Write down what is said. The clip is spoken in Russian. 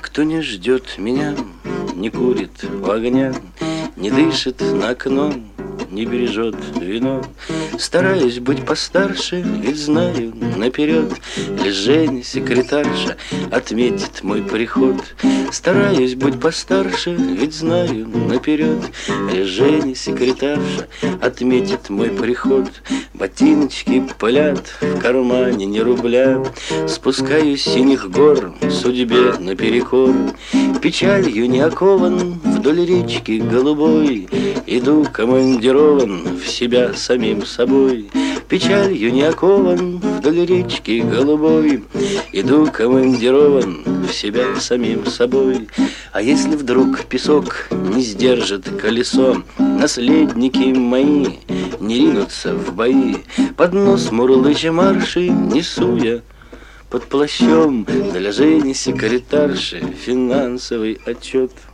Никто не ждет меня, не курит у огня, не дышит на окно, не бережет вино. Стараюсь быть постарше, ведь знаю наперед, лишь Женя, секретарша, отметит мой приход. Стараюсь быть постарше, ведь знаю наперед, лишь Женя, секретарша, отметит мой приход. Ботиночки пылят, в кармане ни рубля, спускаюсь с синих гор, судьбе наперекор. Печалью не окован, вдоль речки голубой иду командирован в себя самим собой. Печалью не окован, вдоль речки голубой иду командирован в себя самим собой. А если вдруг песок не сдержит колесо, наследники мои не ринутся в бои. Под нос мурлыча марши несу я под плащом для Жени секретарши финансовый отчет.